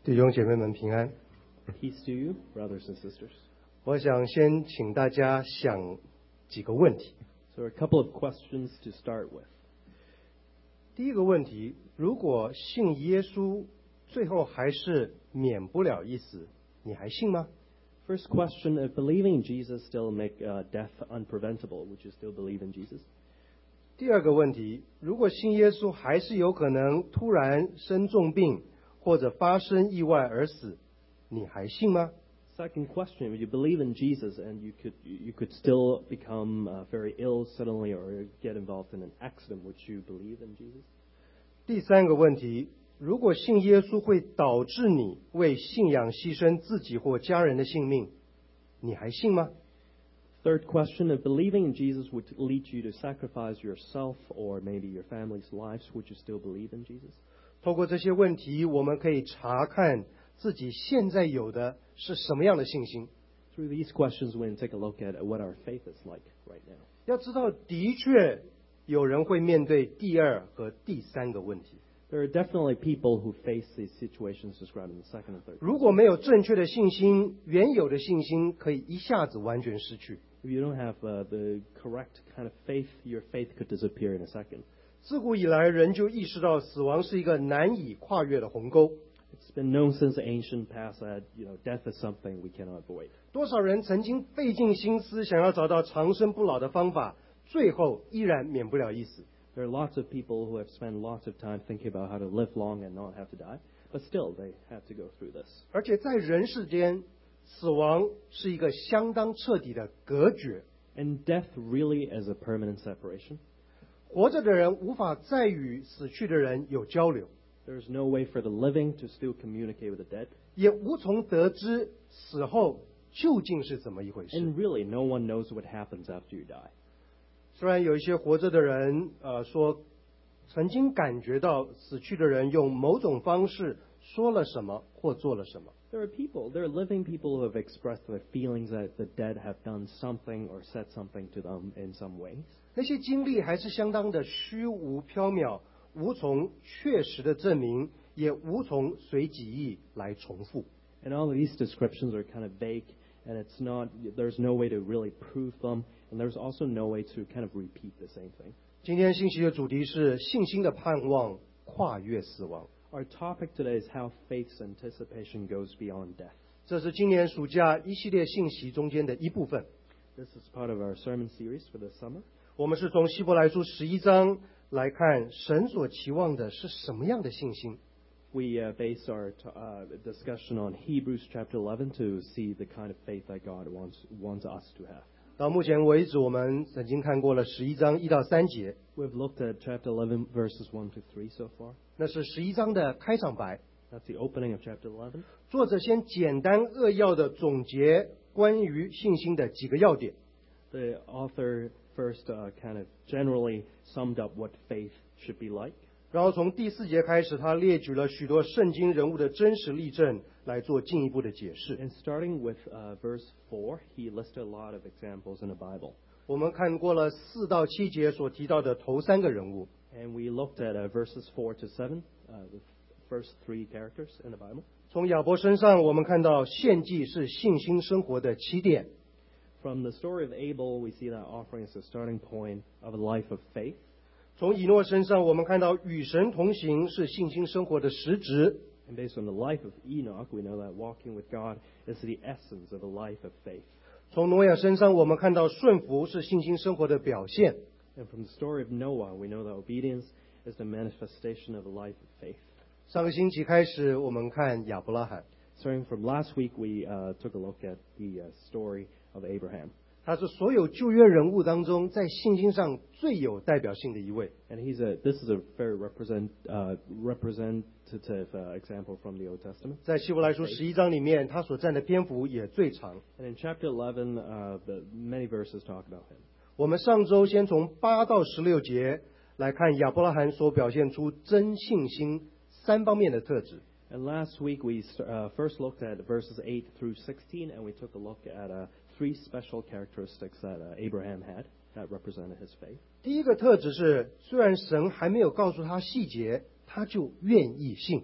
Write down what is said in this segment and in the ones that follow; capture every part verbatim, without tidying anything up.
弟兄姐妹们平安。 Peace to you, brothers and sisters. 我想先请大家想几个问题。 So a couple of questions to start with. 第一个问题，如果信耶稣最后还是免不了一死，你还信吗？ First question, if believing in Jesus still make uh, death unpreventable, would you still believe in Jesus? 第二个问题，如果信耶稣还是有可能突然生重病或者发生意外而死，你还信吗？ Second question, if you believe in Jesus and you could you could still become uh, very ill suddenly or get involved in an accident, would you believe in Jesus? 第三个问题，如果信耶稣会导致你为信仰牺牲自己或家人的性命，你还信吗？ Third question, if believing in Jesus would lead you to sacrifice yourself or maybe your family's lives, would you still believe in Jesus? 透过这些问题，我们可以查看自己现在有的是什么样的信心。 Through these questions, we can take a look at what our faith is like right now. 要知道，的确有人会面对第二和第三个问题。 There are definitely people who face these situations described in the second and third. 如果没有正确的信心，原有的信心可以一下子完全失去。 If you don't have uh, the correct kind of faith, your faith could disappear in a second. 自古以来，人就意识到死亡是一个难以跨越的鸿沟。 It's been known since the ancient past that you know death is something we cannot avoid. 多少人曾经费尽心思想要找到长生不老的方法，最后依然免不了一死。 There are lots of people who have spent lots of time thinking about how to live long and not have to die, but still they have to go through this. 而且在人世间，死亡是一个相当彻底的隔绝。 And death really is a permanent separation. 活着的人无法再与死去的人有交流， There's no way for the living to still communicate with the dead. 也无从得知死后究竟是怎么一回事。 And really, no one knows what happens after you die. 虽然有一些活着的人，呃，说曾经感觉到死去的人用某种方式说了什么或做了什么， There are people, there are living people who have expressed their feelings that the dead have done something or said something to them in some ways. 那些经历还是相当的虚无缥缈，无从确实的证明，也无从随己意来重复。 And all of these descriptions are kind of vague, and it's not, there's no way to really prove them, and there's also no way to kind of repeat the same thing. 今天信息的主题是信心的盼望跨越死亡， Our topic today is how faith's anticipation goes beyond death. 这是今年暑假一系列信息中间的一部分。 This is part of our sermon series for this summer. 我们是从希伯来书十一章来看神所期望的是什么样的信心。 We uh, base our t- uh, discussion on Hebrews chapter eleven to see the kind of faith that God wants wants us to have. 到目前为止，我们曾经看过了十一章一到三节， We've looked at chapter eleven, verses one to three so far. 那是十一章的开场白。 That's the opening of chapter eleven. 作者先简单扼要的总结关于信心的几个要点， The author first uh, kind of generally summed up what faith should be like. 然后从第四节开始，他列举了许多圣经人物的真实例证来做进一步的解释。 And starting with uh, verse four, he listed a lot of examples in the Bible. 我们看过了四到七节所提到的头三个人物， And we looked at uh, verses four to seven, uh, the first three characters in the Bible. 从亚伯身上，我们看到献祭是信心生活的起点。 From the story of Abel, we see that offering is the starting point of a life of faith. 从以诺身上，我们看到与神同行是信心生活的实质。 And based on the life of Enoch, we know that walking with God is the essence of a life of faith. 从挪亚身上，我们看到顺服是信心生活的表现。 And from the story of Noah, we know that obedience is the manifestation of a life of faith. 上个星期开始，我们看亚伯拉罕， Starting from last week, we uh, took a look at the uh, story of Abraham. 他是所有旧约人物当中在信心上最有代表性的一位。 And he's a, this is a very represent, uh, representative uh, example from the Old Testament. 在希伯来书十一章里面，他所占的篇幅也最长。 And in chapter eleven, uh, the, many verses talk about him. 我们上周先从八到十六节来看亚伯拉罕所表现出真信心三方面的特质。 And last week, we uh, first looked at verses eight through sixteen, and we took a look at uh, three special characteristics that uh, Abraham had that represented his faith. 第一个特质是，虽然神还没有告诉他细节，他就愿意信。 And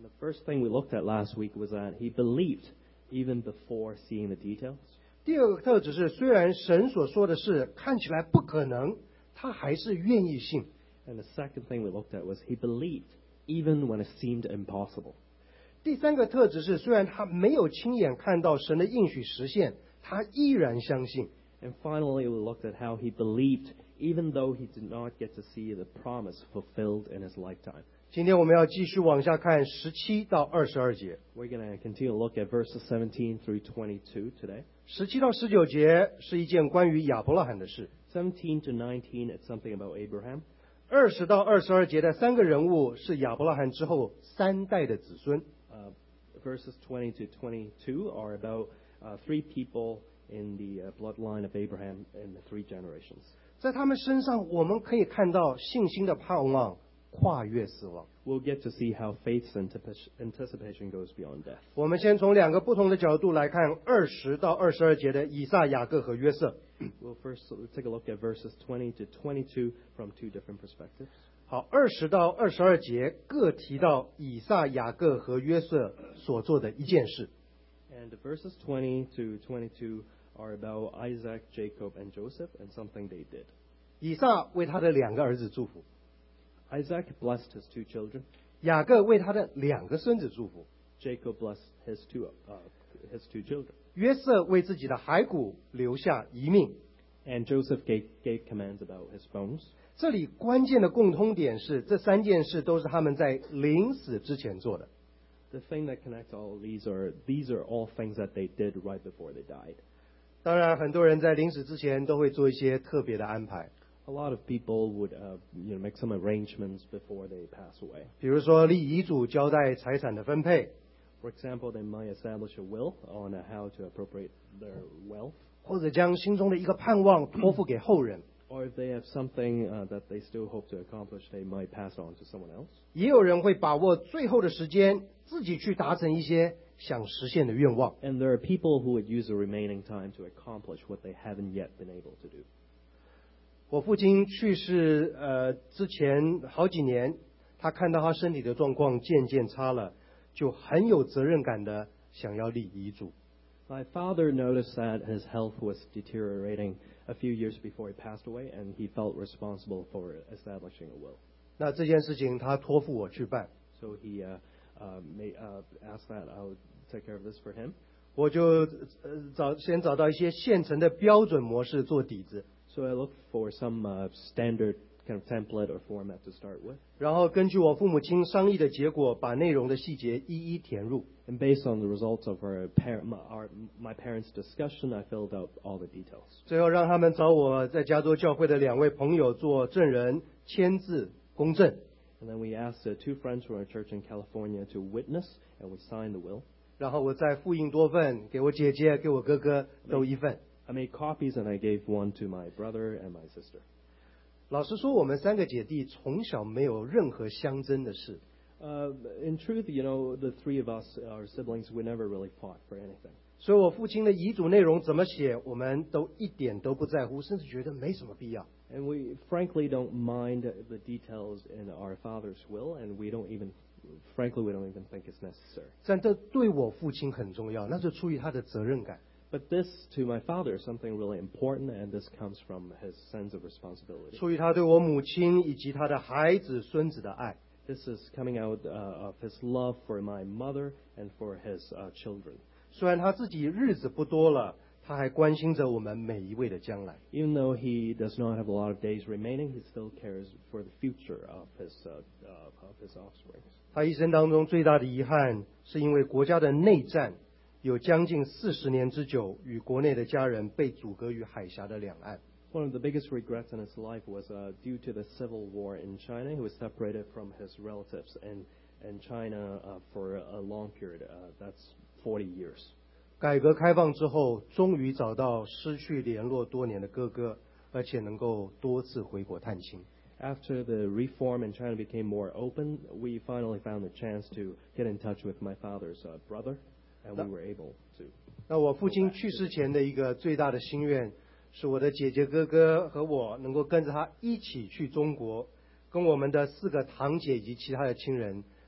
The first thing we looked at last week was that he believed even before seeing the details. 第二个特质是，虽然神所说的事看起来不可能，他还是愿意信。 And the second thing we looked at was he believed even when it seemed impossible. 第三个特质是，虽然他没有亲眼看到神的应许实现，他依然相信。 And finally, we looked at how he believed even though he did not get to see the promise fulfilled in his lifetime. 今天我们要继续往下看十七到二十二节。 We're going to continue to look at verses seventeen through twenty-two today. 十七到十九节是一件关于亚伯拉罕的事。 seventeen to nineteen, it's something about Abraham. 二十到二十二节的三个人物是亚伯拉罕之后三代的子孙。 Uh, verses twenty to twenty-two are about uh, three people in the uh, bloodline of Abraham in the three generations. 在他们身上，我们可以看到信心的盼望跨越死亡。 We'll get to see how faith's antip- anticipation goes beyond death. 我们先从两个不同的角度来看二十到二十二节的以撒、雅各和约瑟。 We'll first take a look at verses twenty to twenty-two from two different perspectives. 好，二十到二十二节各提到以撒、雅各和约瑟所做的一件事。 And verses twenty to twenty-two are about Isaac, Jacob, and Joseph and something they did. 以撒为他的两个儿子祝福， Isaac blessed his two children. 雅各为他的两个孙子祝福， Jacob blessed his two, uh, his two children. 约瑟为自己的骸骨留下遗命。 And Joseph gave, gave commands about his bones. 这里关键的共通点是，这三件事都是他们在临死之前做的。 The thing that connects all of these are, these are all things that they did right before they died. 当然，很多人在临死之前都会做一些特别的安排， A lot of people would, uh, you know, make some arrangements before they pass away. 比如说立遗嘱交代财产的分配， For example, they might establish a will on uh, how to appropriate their wealth. 或者将心中的一个盼望托付给后人。 Or if they have something uh, that they still hope to accomplish, they might pass on to someone else. 也有人会把握最后的时间，自己去达成一些想实现的愿望。 And there are people who would use the remaining time to accomplish what they haven't yet been able to do. 我父亲去世呃之前好几年，他看到他身体的状况渐渐差了，就很有责任感的想要立遗嘱。 My father noticed that his health was deteriorating a few years before he passed away, and he felt responsible for establishing a will. 那这件事情他托付我去办， So he uh, uh, may, uh, asked that I would take care of this for him. 我就呃找先找到一些现成的标准模式做底子， So I looked for some uh, standard kind of template or format to start with. 然后根据我父母亲商议的结果，把内容的细节一一填入。 And based on the results of our, par- my, our, my parents' discussion, I filled out all the details. 最后让他们找我在加州教会的两位朋友做证人，签字公证。 And then we asked uh, two friends from our church in California to witness, and we signed the will. 然后我再复印多份，给我姐姐、给我哥哥都一份。 I made copies, and I gave one to my brother and my sister. 老实说，我们三个姐弟从小没有任何相争的事， Uh, in truth, you know, the three of us, our siblings, we never really fought for anything. 所以我父亲的遗嘱内容怎么写，我们都一点都不在乎，甚至觉得没什么必要。 And we frankly don't mind the details in our father's will, and we don't even, frankly, we don't even think it's necessary. 但这对我父亲很重要，那是出于他的责任感。 But this, to my father, is something really important, and this comes from his sense of responsibility. 出于他对我母亲以及他的孩子、孙子的爱。 This is coming out uh, of his love for my mother and for his uh, children. 虽然他自己日子不多了，他还关心着我们每一位的将来。 Even though he does not have a lot of days remaining, he still cares for the future of his, uh, uh, of his offspring. 他一生当中最大的遗憾，是因为国家的内战，有将近四十年之久，与国内的家人被阻隔于海峡的两岸。 One of the biggest regrets in his life was uh, due to the civil war in China. He was separated from his relatives in, in China uh, for a long period. Uh, that's forty years. 改革开放之后，终于找到失去联络多年的哥哥，而且能够多次回国探亲。 After the reform in China became more open, we finally found the chance to get in touch with my father's uh, brother, and we were able to. 那我父亲去世前的一个最大的心愿，是我的姐姐、哥哥和我能够跟着他一起去中国，跟我们的四个堂姐以及其他的亲人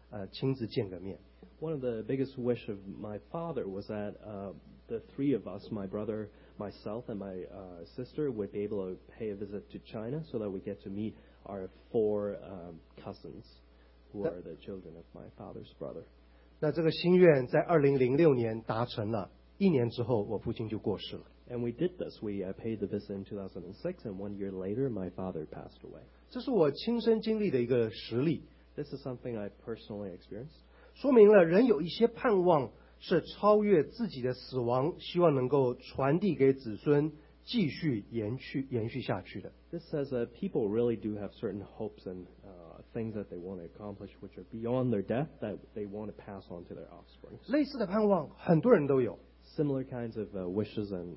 呃亲自见个面。 One of the biggest wish of my father was that uh, the three of us, my brother, myself, and my uh, sister, would be able to pay a visit to China so that we get to meet our four um, cousins, who are the children of my father's brother. 那这个心愿在二零零六年达成了，一年之后我父亲就过世了。 And we did this. We uh, paid the visit in two thousand six, and one year later, my father passed away. 这是我亲身经历的一个实例， This is something I personally experienced. 说明了人有一些盼望是超越自己的死亡，希望能够传递给子孙，继续延续延续下去的。 This says that people really do have certain hopes and uh, things that they want to accomplish, which are beyond their death, that they want to pass on to their offspring. 类似的盼望很多人都有， Similar kinds of uh, wishes and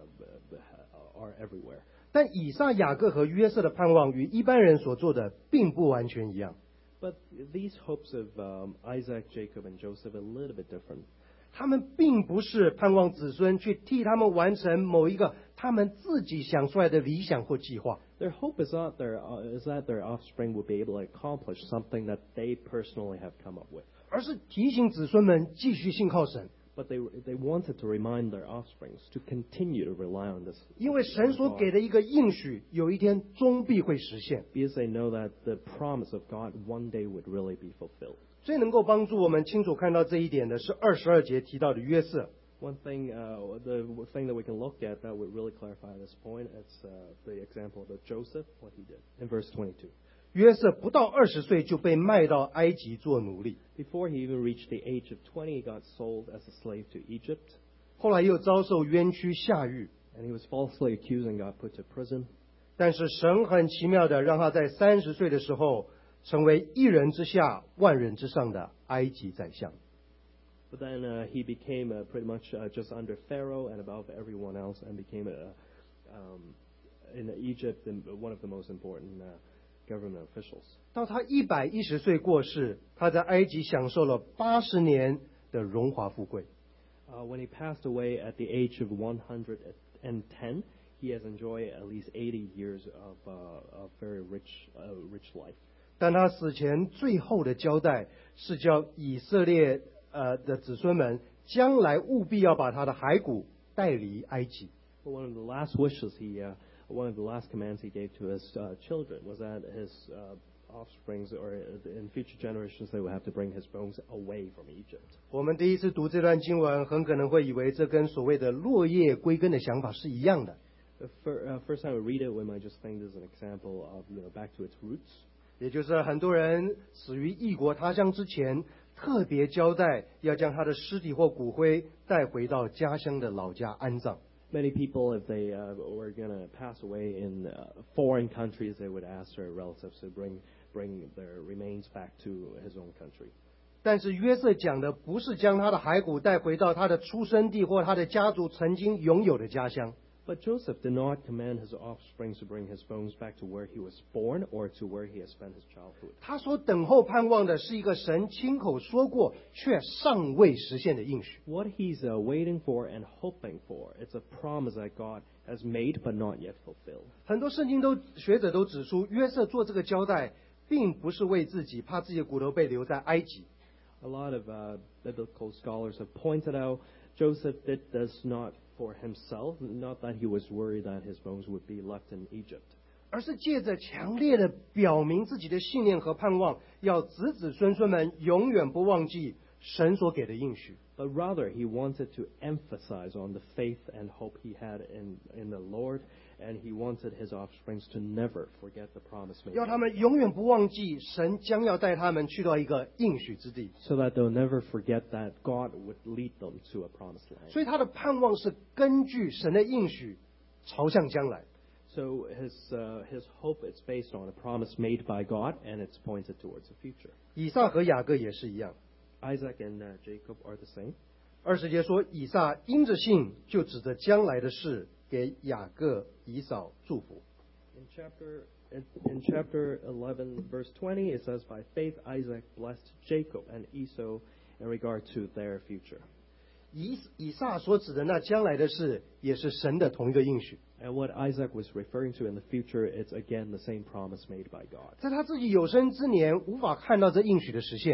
uh, are everywhere. 但以撒、雅各和约瑟的盼望与一般人所做的并不完全一样。 But these hopes of um, Isaac, Jacob, and Joseph are a little bit different. 他们并不是盼望子孙去替他们完成某一个他们自己想出来的理想或计划， Their hope is not their uh, is that their offspring will be able to accomplish something that they personally have come up with. 而是提醒子孙们继续信靠神， But they they wanted to remind their offsprings to continue to rely on this. 因为神所给的一个应许，有一天终必会实现。 Because they know that the promise of God one day would really be fulfilled. 最能够帮助我们清楚看到这一点的是二十二节提到的约瑟。 One thing, uh, the thing that we can look at that would really clarify this point is uh, the example of Joseph, what he did in verse twenty-two. 约瑟不到二十岁就被卖到埃及做奴隶， Before he even reached the age of twenty, he got sold as a slave to Egypt, 后来又遭受冤屈下狱。 and he was falsely accused and got put to prison. 但是神很奇妙的让他在三十岁的时候，成为一人之下、万人之上的埃及宰相。 But then uh, he became uh, pretty much uh, just under Pharaoh and above everyone else, and became a, um, in Egypt one of the most important uh, government officials. 到他一百一十岁过世，他在埃及享受了八十年的荣华富贵。 Uh, when he passed away at the age of one hundred ten, he has enjoyed at least eighty years of, uh, of very rich, uh, rich life. 但他死前最后的交代是叫以色列呃的子孙们将来务必要把他的骸骨带离埃及。 But one of the last wishes he, uh, one of the last commands he gave to his uh, children was that his uh, offsprings or in future generations they would have to bring his bones away from Egypt. 我们第一次读这段经文，很可能会以为这跟所谓的落叶归根的想法是一样的。 The fir- uh, first time we read it, we might just think this is an example of you know back to its roots. 也就是很多人死于异国他乡之前，特别交代要将他的尸体或骨灰带回到家乡的老家安葬。 Many people, if they uh, were going to pass away in uh, foreign countries, they would ask their relatives to bring bring their remains back to his own country. 但是约瑟讲的不是将他的骸骨带回到他的出生地或他的家族曾经拥有的家乡。 But Joseph did not command his offspring to bring his bones back to where he was born or to where he has spent his childhood. 他所等候盼望的是一个神亲口说过却尚未实现的应许。 What he's uh, waiting for and hoping for, it's a promise that God has made but not yet fulfilled. 很多圣经都学者都指出，约瑟做这个交代，并不是为自己，怕自己的骨头被留在埃及。 A lot of uh, biblical scholars have pointed out Joseph did this not for himself, not that he was worried that his bones would be left in Egypt. 而是借着强烈的表明自己的信念和盼望，要子子孙孙们永远不忘记神所给的应许。 But rather, he wanted to emphasize on the faith and hope he had in, in the Lord, and he wanted his offsprings to never forget the promise made. 要他们永远不忘记神将要带他们去到一个应许之地。 So that they'll never forget that God would lead them to a promised land. 所以他的盼望是根据神的应许朝向将来。 So his, uh, his hope is based on a promise made by God, and it's pointed towards the future. 以撒和雅各也是一样。 Isaac and uh, Jacob are the same. 二十节说，以撒因着信，就指着将来的事给雅各、以扫祝福。 In chapter in, in chapter eleven, verse twenty, it says, "By faith Isaac blessed Jacob and Esau in regard to their future." 以以撒所指的那将来的事，也是神的同一个应许。 And what Isaac was referring to in the future, it's again the same promise made by God. 在他自己有生之年，无法看到这应许的实现。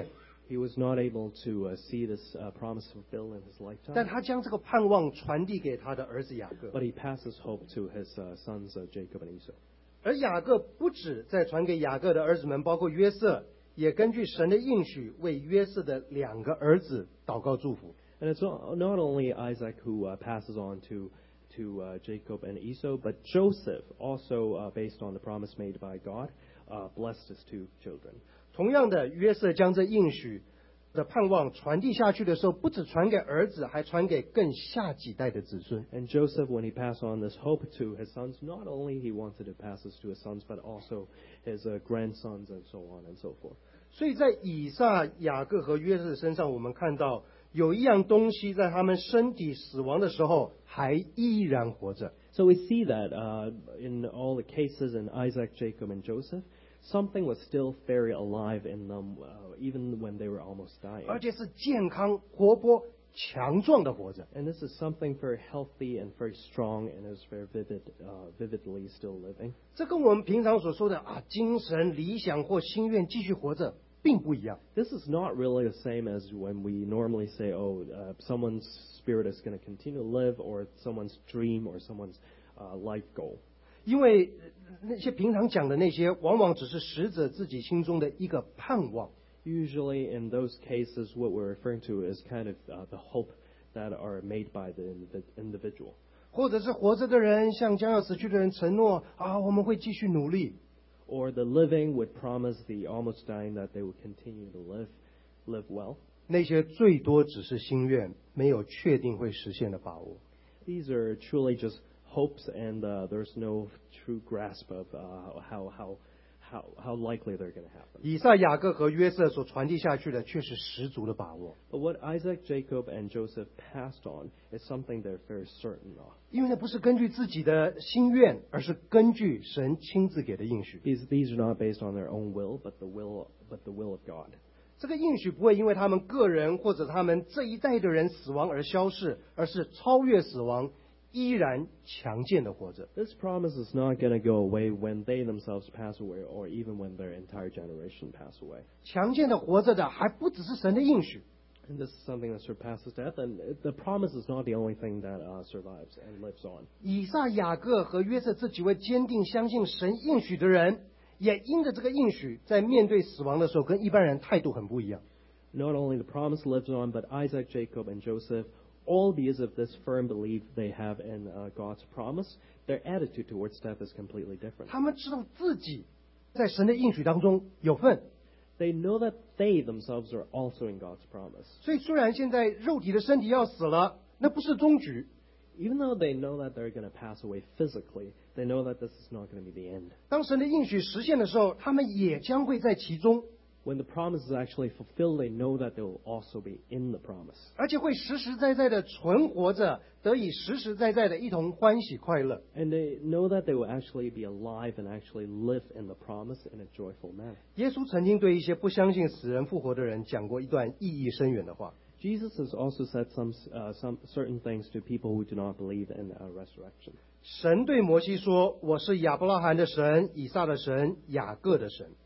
He was not able to uh, see this uh, promise fulfilled in his 但 lifetime, 他将这个盼望传递给他的儿子雅各。 but he passes hope to his uh, sons uh, Jacob and Esau. 而雅各不止在传给雅各的儿子们，包括约瑟，也根据神的应许为约瑟的两个儿子祷告祝福。 And it's not not only Isaac who uh, passes on to to uh, Jacob and Esau, but Joseph also, uh, based on the promise made by God, uh, blessed his two children. 同样的，约瑟将这应许的盼望传递下去的时候，不止传给儿子，还传给更下几代的子孙。 And Joseph, when he passed on this hope to his sons, not only he wanted to pass this to his sons, but also his uh, grandsons and so on and so forth. 所以在以撒、雅各和约瑟身上，我们看到有一样东西在他们身体死亡的时候还依然活着。 So we see that uh, in all the cases in Isaac, Jacob, and Joseph, something was still very alive in them, uh, even when they were almost dying. 而且是健康、活泼、强壮的活着。 And this is something very healthy and very strong, and is very vivid, uh, vividly still living. 这跟我们平常所说的啊精神、理想或心愿继续活着并不一样。 This is not really the same as when we normally say, oh, uh, someone's spirit is going to continue to live, or someone's dream, or someone's uh, life goal. 因为那些平常讲的那些，往往只是死者自己心中的一个盼望。 Usually in those cases, what we're referring to is kind of uh, the hope that are made by the indiv- individual. 或者是活着的人向将要死去的人承诺啊，我们会继续努力。 Or the living would promise the almost dying that they would continue to live, live well. 那些最多只是心愿，没有确定会实现的把握。 These are truly just hopes, and uh, there's no true grasp of uh, how how how how likely they're going to happen. 以撒、雅各和约瑟所传递下去的，却是十足的把握。 But what Isaac, Jacob, and Joseph passed on is something they're very certain of. 因为那不是根据自己的心愿，而是根据神亲自给的应许。 These these are not based on their own will, but the will but the will of God. 这个应许不会因为他们个人或者他们这一代的人死亡而消逝，而是超越死亡，依然强健的活着。 This promise is not going to go away when they themselves pass away, or even when their entire generation pass away. 强健的活着的，还不只是神的应许。 And this is something that surpasses death, and the promise is not the only thing that uh, survives and lives on. 以撒、雅各和约瑟这几位坚定相信神应许的人，也因着这个应许，在面对死亡的时候，跟一般人态度很不一样。 Not only the promise lives on, but Isaac, Jacob, and Joseph, all because of this firm belief they have in uh, God's promise, their attitude towards death is completely different. 他们知道自己在神的应许当中有份， They know that they themselves are also in God's promise. 所以虽然现在肉体的身体要死了，那不是终局。 Even though they know that they're going to pass away physically, they know that this is not going to be the end. 当神的应许实现的时候，他们也将会在其中， When the promise is actually fulfilled, they know that they will also be in the promise. 而且会实实在在的存活着，得以实实在在的一同欢喜快乐。 And they know that they will actually be alive and actually live in the promise in a joyful manner. 耶稣曾经对一些不相信死人复活的人讲过一段意义深远的话。 Jesus has also said some, uh, some certain things to people who do not believe in uh, resurrection. 神对摩西说：“我是亚伯拉罕的神，以撒的神，雅各的神。”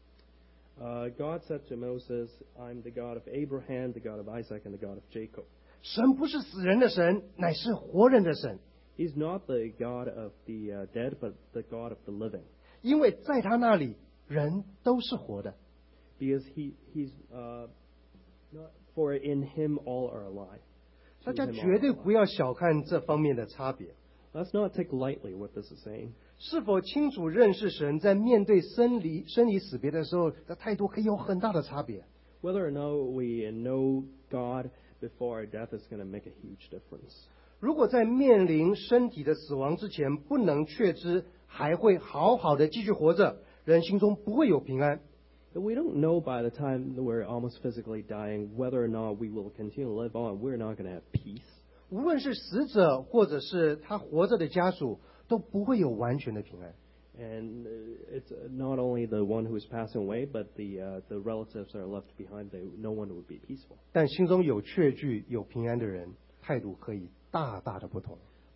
Uh, God said to Moses, I'm the God of Abraham, the God of Isaac, and the God of Jacob. 神不是死人的神，乃是活人的神， He's not the God of the uh, dead, but the God of the living. 因为在他那里人都是活的。 Because he, he's, uh, not, for in him all are alive. 大 To 家 him all 绝对 are 不 alive. 要小看这方面的差别。 Let's not take lightly what this is saying. 是否清楚认识神，在面对生离生离死别的时候的态度，可以有很大的差别。 Whether or not we know God before our death is going to make a huge difference. 如果在面临身体的死亡之前不能确知还会好好的继续活着，人心中不会有平安。 If we don't know by the time that we're almost physically dying whether or not we will continue to live on, we're not going to have peace. 无论是死者或者是他活着的家属，都不会有完全的平安。 And uh, it's not only the one who is passing away, but the uh, the relatives that are left behind. They, no one would be peaceful. 但心中有确据、有平安的人，态度可以大大的不同。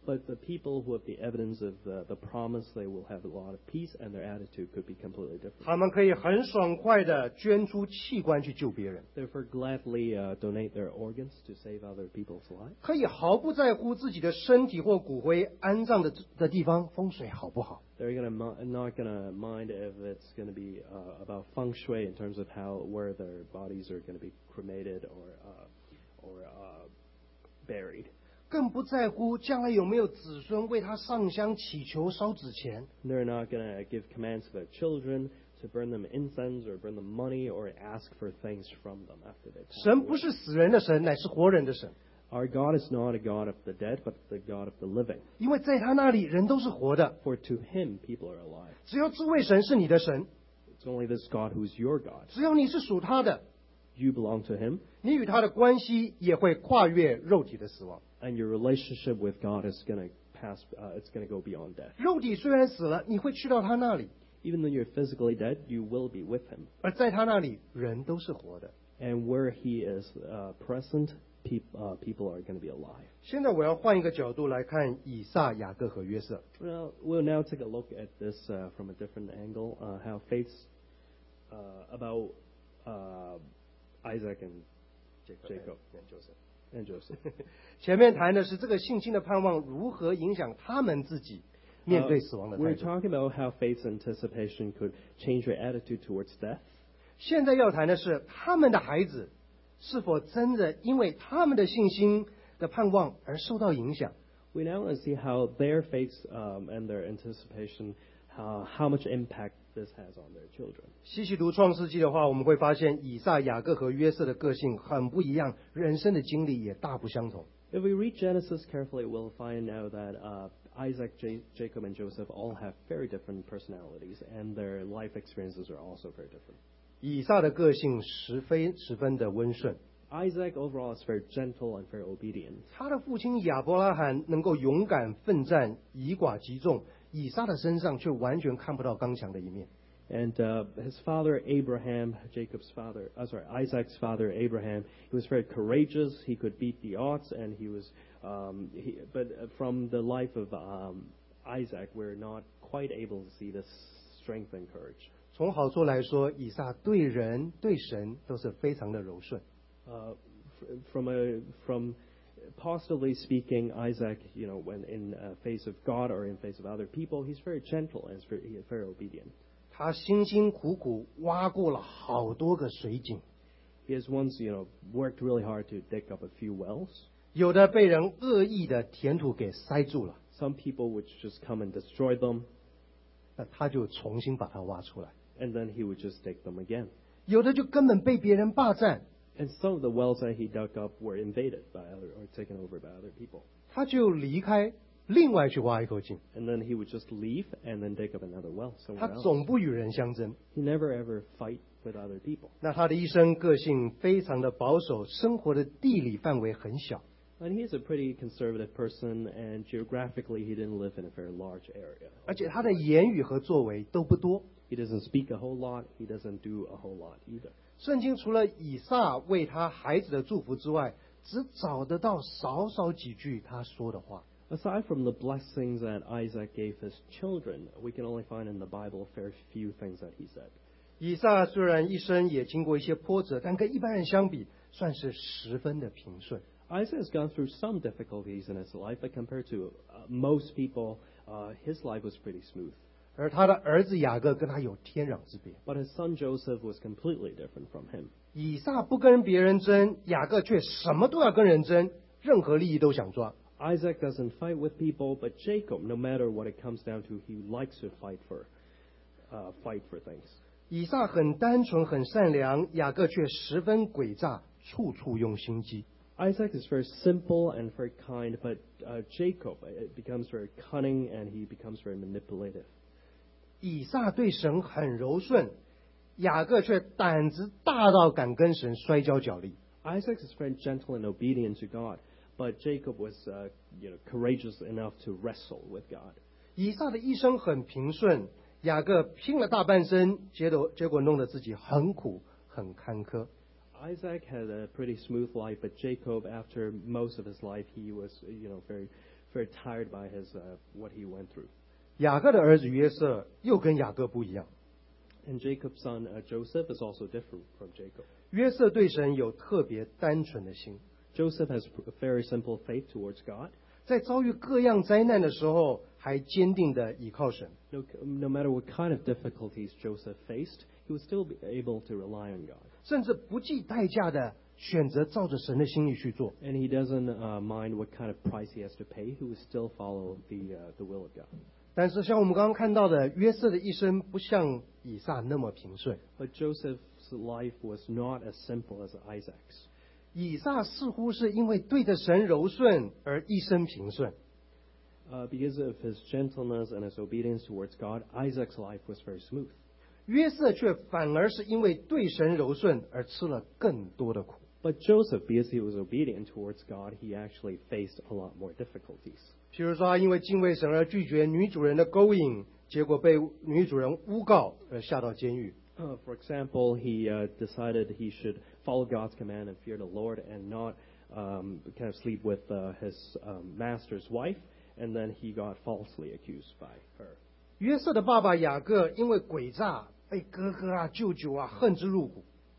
But the people who have the evidence of the, the promise, they will have a lot of peace, and their attitude could be completely different. 他们可以很爽快地捐出器官去救别人， Therefore, gladly uh, donate their organs to save other people's lives. 可以毫不在乎自己的身体或骨灰安葬的的地方风水好不好。 They're gonna not going to mind if it's going to be uh, about feng shui in terms of how where their bodies are going to be cremated or uh, or uh, buried. 更不在乎将来有没有子孙为他上香祈求烧纸钱。 They're not going to give commands to their children to burn them incense or burn them money or ask for things from them after they pass 神 away. 不是死人的神，乃是活人的神。 Our God is not a God of the dead, but the God of the living. 因为在他那里人都是活的， For to Him, people are alive. 只有这位神是你的神， It's only this God who's your God. 只要你是属他的， You belong to Him, 你与他的关系也会跨越肉体的死亡。 and your relationship with God is going to pass. Uh, it's going to go beyond death. 肉体虽然死了，你会去到他那里， Even though you're physically dead, you will be with Him. 而在他那里人都是活的。 And where He is uh, present, peop, uh, people are going to be alive. 现在我要换一个角度来看以撒、雅各和约瑟。 Well, we'll now take a look at this uh, from a different angle. Uh, how faith uh, about uh, Isaac and Jacob and Joseph. 前面谈的是这个信心的盼望如何影响他们自己面对死亡的 Uh, 态 we're 度。 talking about how faith's anticipation could change your attitude towards death. 现在要谈的是他们的孩子是否真的因为他们的信心的盼望而受到影响。 We now want to see how their faith um, and their anticipation, how, how much impact this has on their children. 细细读创世纪的话，我们会发现以撒、雅各和约瑟的个性很不一样，人生的经历也大不相同。 If we read Genesis carefully, we'll find now that uh, Isaac, J- Jacob, and Joseph all have very different personalities, and their life experiences are also very different. 以撒的个性十分十分的温顺， Isaac overall is very gentle and very obedient. 他的父亲亚伯拉罕能够勇敢奋战，以寡击众，以撒的身上却完全看不到刚强的一面。 And uh, his father Abraham, Jacob's father, uh, sorry, Isaac's father Abraham, he was very courageous. He could beat the odds, and he was. Um, he, but from the life of um, Isaac, we're not quite able to see this strength and courage. 从好处来说，以撒对人对神都是非常的柔顺。 Uh, f- from a from positively speaking, Isaac, you know, when in uh, face of God or in face of other people, he's very gentle and he's very, he is very obedient. 他辛辛苦苦挖过了好多个水井， He has once, you know, worked really hard to dig up a few wells. 有的被人恶意的填土给塞住了， Some people would just come and destroy them, 那他就重新把它挖出来； and then he would just dig them again. 有的就根本被别人霸占， And some of the wells that he dug up were invaded by other or taken over by other people. 他就离开，另外去挖一口井。 And then he would just leave and then dig up another well 他 somewhere else. 总不与人相争。 He never ever fight with other people. 那他的一生个性非常的保守，生活的地理范围很小。 And he's a pretty conservative person, and geographically he didn't live in a very large area. 而且他的言语和作为都不多。 He doesn't speak a whole lot. He doesn't do a whole lot either. 圣经除了以撒为他孩子的祝福之外，只找得到少少几句他说的话。 Aside from the blessings that Isaac gave his children, we can only find in the Bible a very few things that he said. 以撒虽然一生也经过一些波折，但跟一般人相比，算是十分的平顺。 Isaac has gone through some difficulties in his life, but compared to uh, most people, uh, his life was pretty smooth. 而他的儿子雅各跟他有天壤之别。 But his son Joseph was completely different from him. 以撒不跟别人争，雅各却什么都要跟人争，任何利益都想抓。 Isaac doesn't fight with people, but Jacob, no matter what it comes down to, he likes to fight for, uh, fight for things. 以撒很单纯很善良，雅各却十分诡诈，处处用心机。 Isaac is very simple and very kind, but uh, Jacob it becomes very cunning and he becomes very manipulative. 以撒对神很柔顺，雅各却胆子大到敢跟神摔跤角力。 Isaac is very gentle and obedient to God, but Jacob was, uh, you know, courageous enough to wrestle with God. 以撒的一生很平顺，雅各拼了大半生，结果结果弄得自己很苦很坎坷。 Isaac had a pretty smooth life, but Jacob, after most of his life, he was, you know, very, very tired by his uh, what he went through. 雅各的儿子约瑟又跟雅各不一样， And Jacob's son uh, Joseph is also different from Jacob. 约瑟对神有特别单纯的心， Joseph has a very simple faith towards God. 在遭遇各样灾难的时候，还坚定的倚靠神。 No, no matter what kind of difficulties Joseph faced, he was still be able to rely on God. 甚至不计代价的选择照着神的心意去做。 And he doesn't uh, mind what kind of price he has to pay. He will still follow the uh, the will of God. 但是像我们刚刚看到的，约瑟的一生不像以撒那么平顺。 But Joseph's life was not as simple as Isaac's. 以撒似乎是因为对着神柔顺而一生平顺， Uh, because of his gentleness and his obedience towards God, Isaac's life was very smooth. 约瑟却反而是因为对神柔顺而吃了更多的苦。 But Joseph, because he was obedient towards God, he actually faced a lot more difficulties. 譬如说，他因为敬畏神而拒绝女主人的勾引，结果被女主人诬告而下到监狱。 Uh, for example, he uh, decided he should follow God's command and fear the Lord and not um, kind of sleep with uh, his um, master's wife, and then he got falsely accused by her. 约瑟的爸爸雅各因为诡诈，被哥哥啊、舅舅啊恨之入骨。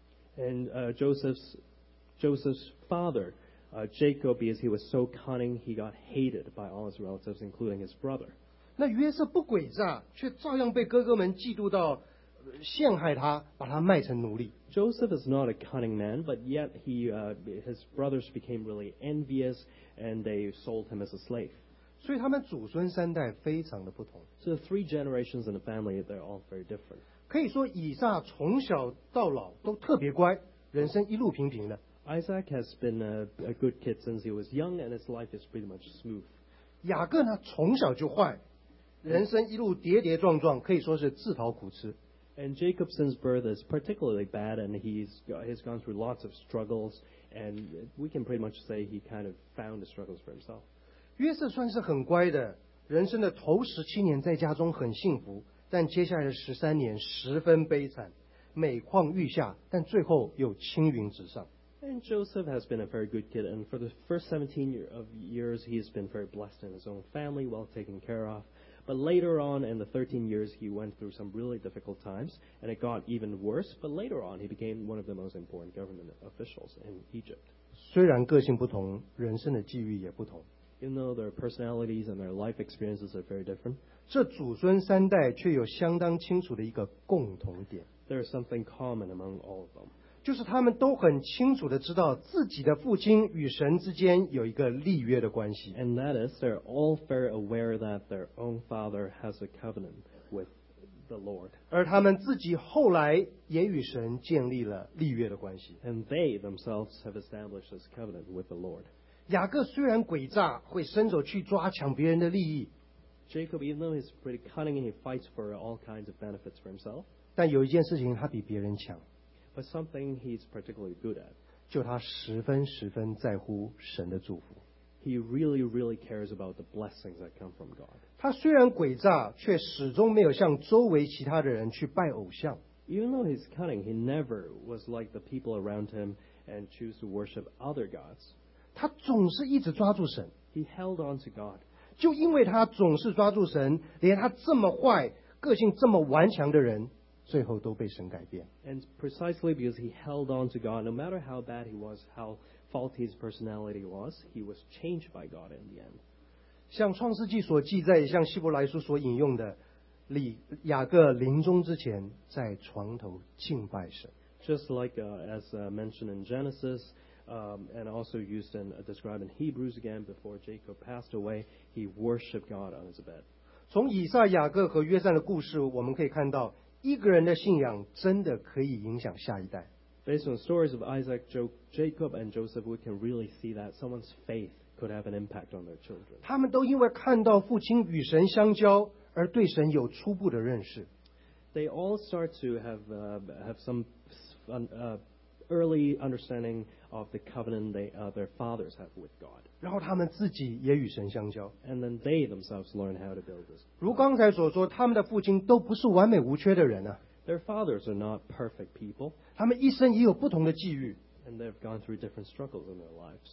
And uh, Joseph's Joseph's father, uh, Jacob, because he was so cunning, he got hated by all his relatives, including his brother. 那约瑟不诡诈，却照样被哥哥们嫉妒到，呃陷害他，把他卖成奴隶。 Joseph is not a cunning man, but yet he uh, his brothers became really envious, and they sold him as a slave. 所以他们祖孙三代非常的不同。 So the three generations in the family, they're all very different. 可以说，以撒从小到老都特别乖，人生一路平平的。 Isaac has been a, a good kid since he was young, and his life is pretty much smooth. 雅各呢，从小就坏，人生一路跌跌撞撞，可以说是自讨苦吃。 And Jacob, since birth, is particularly bad, and he's he's gone through lots of struggles, and we can pretty much say he kind of found the struggles for himself. 约瑟算是很乖的，人生的头十七年在家中很幸福，但接下来的十三年十分悲惨，每况愈下，但最后又青云直上。 And Joseph has been a very good kid, and for the first seventeen year of years, he has been very blessed in his own family, well taken care of. But later on, in the thirteen years, he went through some really difficult times, and it got even worse. But later on, he became one of the most important government officials in Egypt. 虽然个性不同，人生的际遇也不同， Even though their personalities and their life experiences are very different, 这祖孙三代却有相当清楚的一个共同点， there's something common among all of them. 就是他们都很清楚的知道自己的父亲与神之间有一个立约的关系。 And that is, they're all very aware that their own father has a covenant with the Lord. 而他们自己后来也与神建立了立约的关系。 And they themselves have established this covenant with the Lord. 雅各虽然诡诈，会伸手去抓抢别人的利益， Jacob, even though he's pretty cunning and he fights for all kinds of benefits for himself, 但有一件事情他比别人强， but something he's particularly good at. 就他十分十分在乎神的祝福。 He really, really cares about the blessings that come from God. 他虽然诡诈，却始终没有像周围其他的人去拜偶像。 Even though he's cunning, he never was like the people around him and choose to worship other gods. 他总是一直抓住神， He held on to God. 就因为他总是抓住神，连他这么坏、个性这么顽强的人，最后都被神改变。 And precisely because he held on to God, no matter how bad he was, how faulty his personality was, he was changed by God in the end. 像创世纪所记载，像希伯来书所引用的，李雅各临终之前在床头敬拜神。 Just like uh, as uh, mentioned in Genesis, um, and also used and uh, described in Hebrews again, before Jacob passed away, he worshipped God on his bed. 从以撒、雅各和约瑟的故事，我们可以看到，一个人的信仰真的可以影响下一代。 Based on the stories of Isaac, jo- Jacob, and Joseph, we can really see that someone's faith could have an impact on their children. 他们都因为看到父亲与神相交，而对神有初步的认识。 They all start to have uh, have some fun, uh, early understanding of the covenant they, uh, their fathers have with God. 然后他们自己也与神相交。 And then they themselves learn how to build this. 如刚才所说，他们的父亲都不是完美无缺的人啊， Their fathers are not perfect people, 他们一生也有不同的际遇。 and they've gone through different struggles in their lives.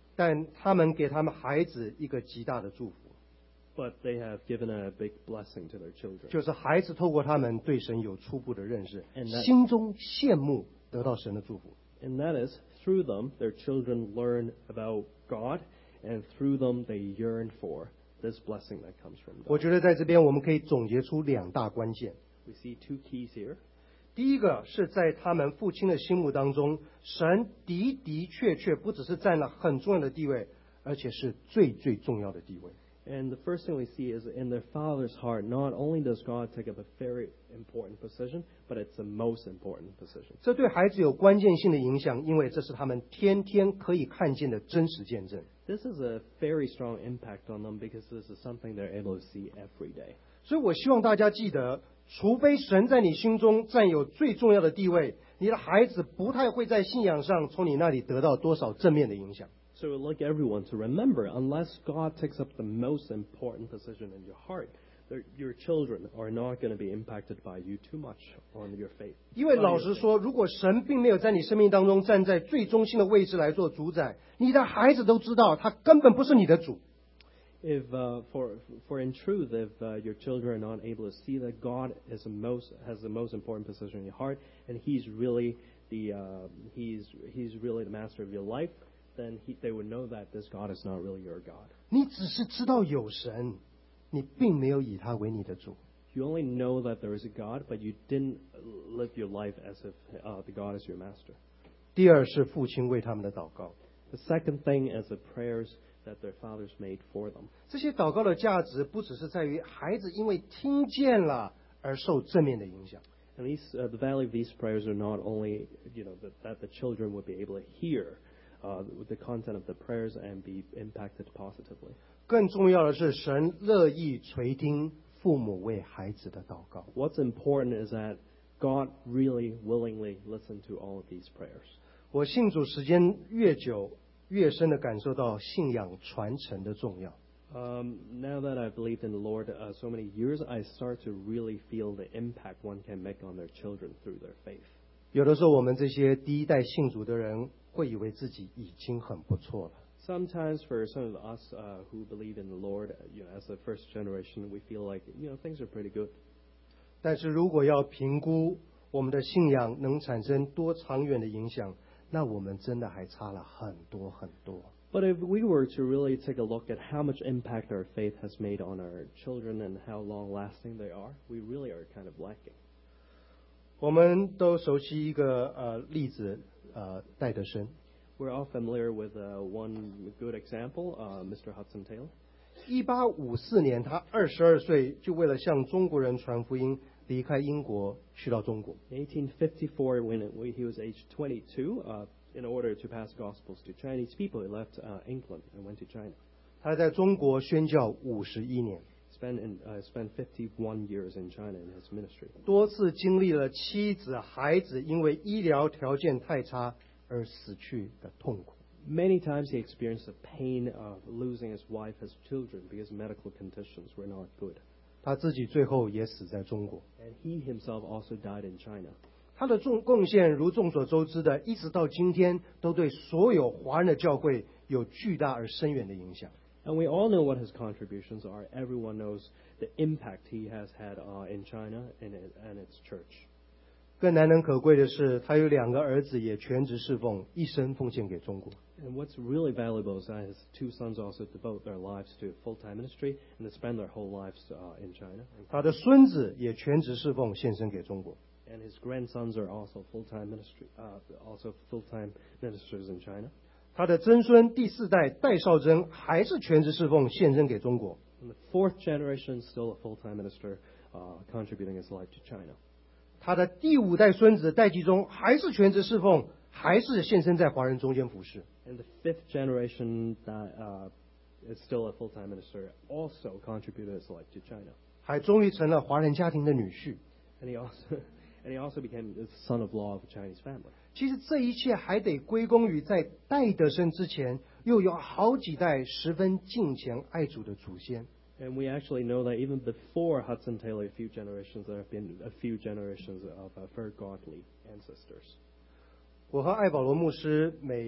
但他们给他们孩子一个极大的祝福， but they have given a big blessing to their children. 就是孩子透过他们对神有初步的认识， And that- 心中羡慕得到神的祝福。 And that is, through them, their children learn about God, and through them they yearn for this blessing that comes from 我 God. 觉得在这边我们可以总结出两大关键。 We see two keys here. 第一个是在他们父亲的心目当中，神的的确确不只是占了很重要的地位，而且是最最重要的地位。 And the first thing we see is in their father's heart, not only does God take up a very important position, but it's the most important position. 这对孩子有关键性的影响，因为这是他们天天可以看见的真实见证。 This is a very strong impact on them because this is something they're able to see every day. 所以我希望大家记得，除非神在你心中占有最重要的地位，你的孩子不太会在信仰上从你那里得到多少正面的影响。 So I'd like everyone to remember, unless God takes up the most important position in your heart, that your children are not going to be impacted by you too much on your faith. 因为 by 老 your 实 faith. 说，如果神并没有在你生命当中站在最中心的位置来做主宰，你的孩子都知道他根本不是你的主。 If, uh, for, for in truth, if uh, your children are not able to see that God is the most, has the most important position in your heart, and He's really the, uh, He's, He's really the master of your life, then he, they would know that this God is not really your God. 你只是知道有神，你并没有以他为你的主。 You only know that there is a God, but you didn't live your life as if uh, the God is your master. 第二是父亲为他们的祷告， The second thing is the prayers that their fathers made for them. 这些祷告的价值不只是在于孩子因为听见了而受正面的影响， And these, uh, the value of these prayers are not only, you know, that, that the children would be able to hear uh, the content of the prayers and be impacted positively. 更重要的是神乐意垂听父母为孩子的祷告。 What's important is that God really willingly listened to all of these prayers. 我信主时间越久，越深的感受到信仰传承的重要。 Um, now that I've believed in the Lord uh, so many years, I start to really feel the impact one can make on their children through their faith. 有的时候，我们这些第一代信主的人会以为自己已经很不错了。 Sometimes for some of us uh, who believe in the Lord, uh, you know, as the first generation, we feel like, you know, things are pretty good. 但是如果要评估我们的信仰能产生多长远的影响，那我们真的还差了很多很多。 But if we were to really take a look at how much impact our faith has made on our children and how long-lasting they are, we really are kind of lacking. 我们都熟悉一个呃例子，呃戴德生。 We're all familiar with uh, one good example, uh, Mister Hudson Taylor. 一八五四年，他二十二岁就为了向中国人传福音，离开英国去到中国。 In eighteen fifty-four, when it, when he was age twenty-two, uh, in order to pass gospels to Chinese people, he left uh, England and went to China. 他在中国宣教五十一年， Spent in, uh, spent fifty-one years in China in his ministry. 多次经历了妻子、孩子因为医疗条件太差而死去的痛苦。 Many times he experienced the pain of losing his wife, his children, because medical conditions were not good. 他自己最后也死在中国。 And he himself also died in China. 他的重贡献如众所周知的，一直到今天都对所有华人的教会有巨大而深远的影响。 And we all know what his contributions are. Everyone knows the impact he has had uh, in China and, it, and its church. 更难能可贵的是，他有两个儿子也全职侍奉，一生奉献给中国。 And what's really valuable is that his two sons also devote their lives to full-time ministry and they spend their whole lives uh, in China. 他的孙子也全职侍奉，献身给中国。 And his grandsons are also full-time ministry, uh, also full-time ministers in China. 他的曾孙第四代戴绍珍还是全职侍奉，献身给中国。 And the fourth generation, still a full-time minister, uh, contributing his life to China. 他的第五代孙子戴季忠还是全职侍奉，还是献身在华人中间服侍。 And the fifth generation that uh, is still a full-time minister also contributed his life to China. 还终于成了华人家庭的女婿。 And he also, and he also became the son-in-law of a Chinese family. 其实这一切还得归功于在戴德生之前，又有好几代十分敬虔爱主的祖先。 And we actually know that even before Hudson Taylor, a few generations, there have been a few generations of uh, very godly ancestors. 我和艾保罗牧师每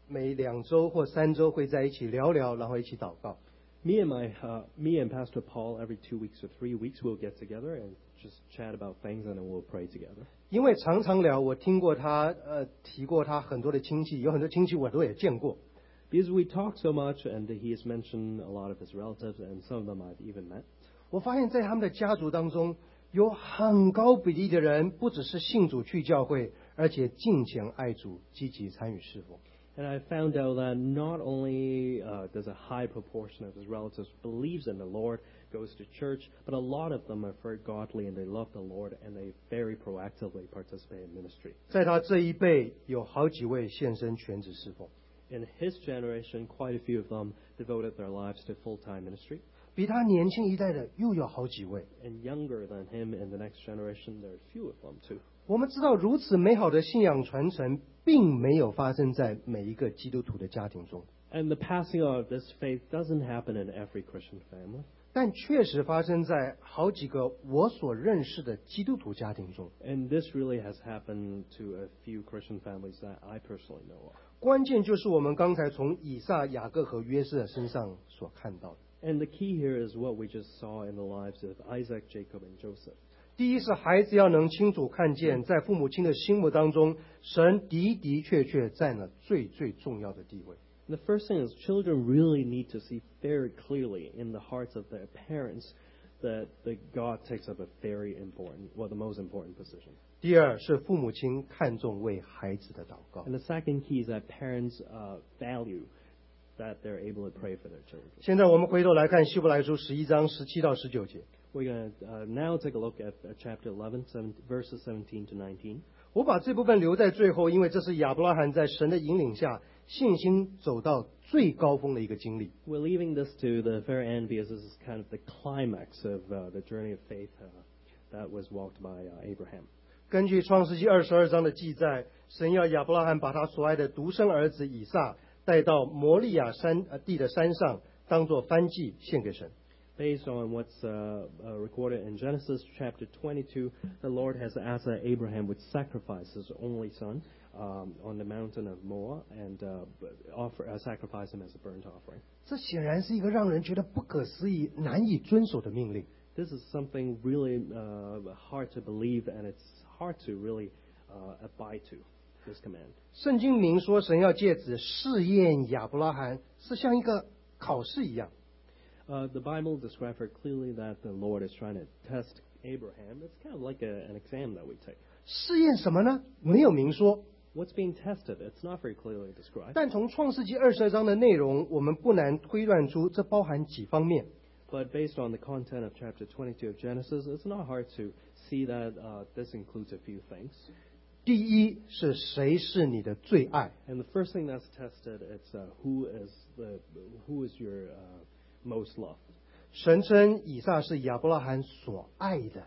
每两周或三周会在一起聊聊，然后一起祷告。 Me and my, uh, me and Pastor Paul, every two weeks or three weeks, we'll get together and just chat about things, and then we'll pray together. 因为常常聊，我听过他呃提过他很多的亲戚，有很多亲戚我都也见过。 Because we talk so much, and he has mentioned a lot of his relatives, and some of them I've even met. 我发现，在他们的家族当中，有很高比例的人，不只是信主去教会，而且敬虔爱主，积极参与侍奉。 And I found out that not only uh, does a high proportion of his relatives believes in the Lord, goes to church, but a lot of them are very godly and they love the Lord and they very proactively participate in ministry. 在他这一辈，有好几位献身全职侍奉。 In his generation, quite a few of them devoted their lives to full-time ministry. 比他年轻一代的又有好几位。 And younger than him in the next generation, there are a few of them too. 我们知道，如此美好的信仰传承，并没有发生在每一个基督徒的家庭中。 And the passing on of this faith doesn't happen in every Christian family. 但确实发生在好几个我所认识的基督徒家庭中。 And this really has happened to a few Christian families that I personally know of. 关键就是我们刚才从以撒、雅各和约瑟身上所看到的。 And the key here is what we just saw in the lives of Isaac, Jacob, and Joseph. 第一是孩子要能清楚看见，在父母亲的心目当中，神的的确确占了最最重要的地位。 And the first thing is children really need to see very clearly in the hearts of their parents that, that God takes up a very important, well, the most important position. 第二是父母亲看重为孩子的祷告。 And the second key is that parents uh, value that they're able to pray for their children. 现在我们回头来看希伯来书十一章十七到十九节。 We're going to uh, now take a look at uh, chapter eleven, seven, verses seventeen to nineteen. 我把这部分留在最后，因为这是亚伯拉罕在神的引领下信心走到最高峰的一个经历。 We're leaving this to the very end because this is kind of the climax of uh, the journey of faith uh, that was walked by uh, Abraham. 根据创世纪二十二章的记载，神要亚伯拉罕把他所爱的独生儿子以撒带到摩利亚山呃地的山上，当作燔祭献给神。 Based on what's uh, uh, recorded in Genesis chapter twenty-two, the Lord has asked that Abraham would sacrifice his only son um, on the mountain of Moab and uh, offer, uh, sacrifice him as a burnt offering. 这显然是一个让人觉得不可思议、难以遵守的命令。 This is something really uh, hard to believe, and it's hard to really uh, abide to, this command. 圣经明说，神要借此试验亚伯拉罕，是像一个考试一样。 Uh, the Bible describes very clearly that the Lord is trying to test Abraham. It's kind of like a, an exam that we take. 试验什么呢？没有明说。 What's being tested? It's not very clearly described. 但从创世纪二十二章的内容，我们不难推断出这包含几方面。 But based on the content of chapter twenty-two of Genesis, it's not hard to see that uh, this includes a few things. 第一是谁是你的最爱？ And the first thing that's tested is uh, who is the who is your uh, most loved. 神称以撒是亚伯拉罕所爱的。